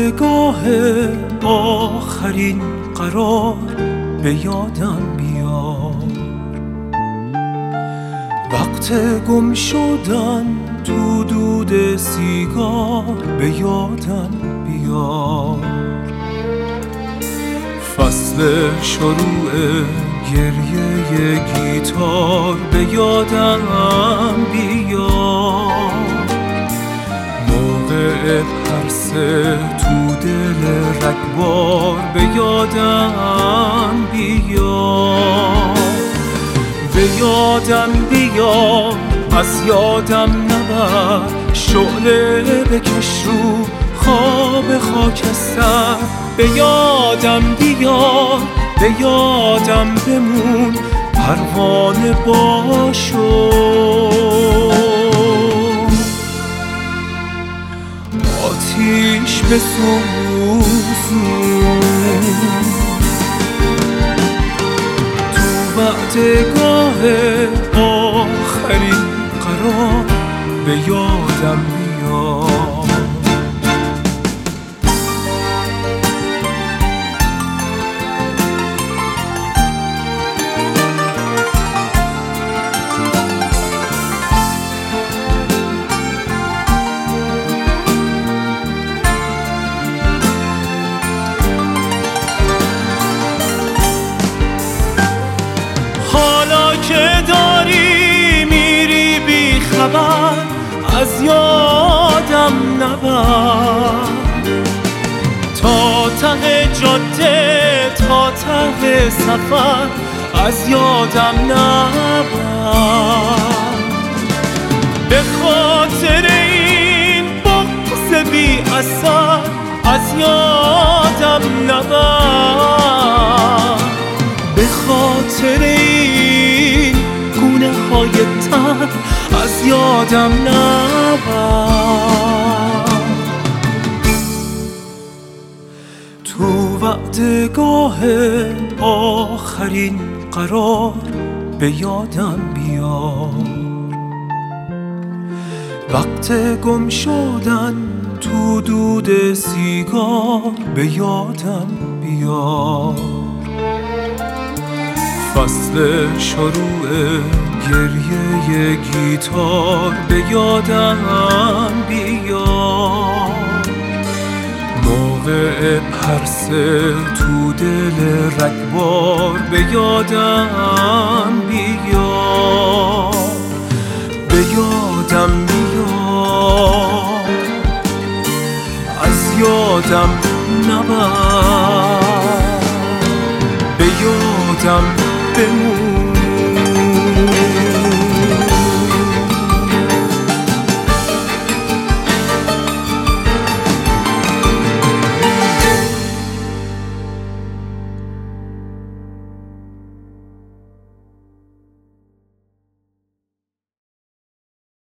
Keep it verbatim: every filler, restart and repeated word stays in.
وقتگاه آخرین قرار به یادم بیار، وقت گم شدن تو دود سیگار به یادم بیار، فصل شروع گریه گیتار به یادم بیار، موقع پرسه تو دل رگبار به یادم بیار، به یادم بیار، از یادم نبر، شعله بکش رو خواب خاکستر به یادم بیار، به یادم بمون پروانه باشو، آتیش بسوزون تو وقتگاه آخرین قرار به یادم بیار. که داری میری بی خبر، از یادم نبر، تا ته جاده تا ته سفر از یادم نبر، به خاطر این بغض بی اثر از یادم نبر، به خاطر این گونه های تن از یادم نبر، تو وقتگاه آخرین قرار به یادم بیار، وقت گم شدن تو دود سیگار به یادم بیار، فصل شروع گریه گیتار به یادم بیار، موقع پرسه تو دل رگبار به یادم بیار، به یادم بیار، از یادم نبر، به یادم بمون